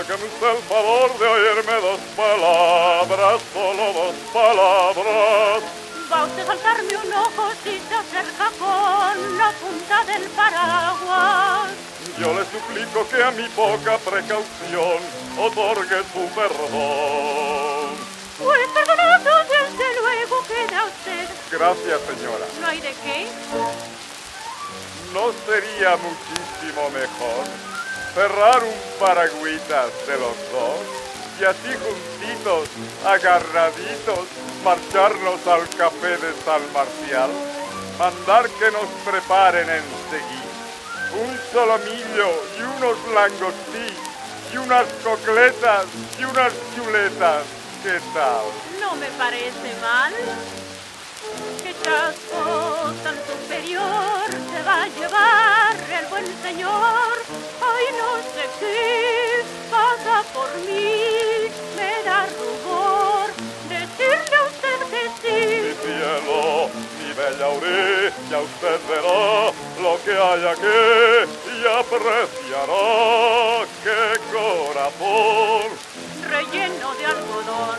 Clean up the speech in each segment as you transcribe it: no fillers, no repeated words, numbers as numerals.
hágame usted el favor de oírme dos palabras, solo dos palabras. Va usted a saltarme un ojo si se acerca con la punta del paraguas. Yo le suplico que a mi poca precaución otorgue su perdón. Pues perdonado desde luego queda usted. Gracias, señora. ¿No hay de qué? ¿No sería muchísimo mejor cerrar un paragüitas de los dos y así juntitos, agarraditos, marcharnos al café de San Marcial? Mandar que nos preparen enseguida un solomillo y unos langostí y unas cocletas y unas chuletas. ¿Qué tal? No me parece mal. ¿Qué chasco tan superior se va a llevar el buen señor? Ay, no sé qué pasa por mí, me da rubor decirle a usted que sí. Mi cielo, mi bella orilla, usted verá lo que hay aquí y apreciará qué corazón relleno de algodón.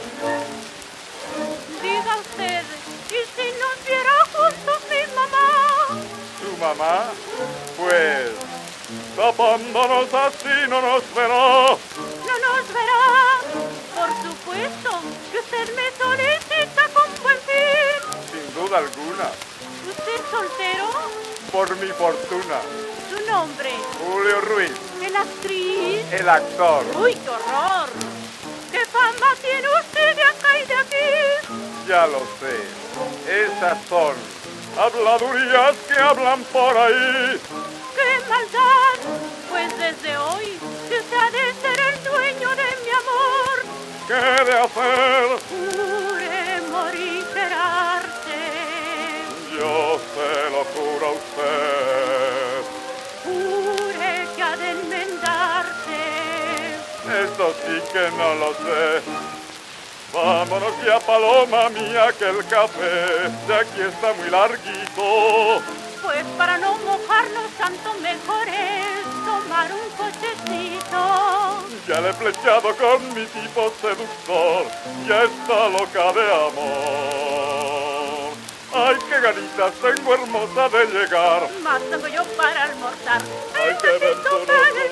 Diga usted, ¿y si nos viera juntos mi mamá? ¿Su mamá? Pues tapándonos así no nos verá. No nos verá. Por supuesto que usted me solicita con buen fin. Sin duda alguna. ¿Usted soltero? Por mi fortuna. ¿Su nombre? Julio Ruiz. ¿La actriz? El actor. ¡Uy, qué horror! ¿Qué fama tiene usted de acá y de aquí? Ya lo sé. Esas son habladurías que hablan por ahí. ¡Qué maldad! Pues desde hoy usted ha de ser el dueño de mi amor. ¿Qué he de hacer? Jure morigerarse. Yo se lo juro a usted. Jure que ha de enmendarse. Esto sí que no lo sé. Vámonos ya, paloma mía, que el café de aquí está muy larguito. Pues para no mojarnos tanto mejor es tomar un cochecito. Ya le he flechado con mi tipo seductor, ya está loca de amor. Ay, qué ganitas tengo hermosa de llegar. Más tengo yo para almorzar. Ay, qué Necesito para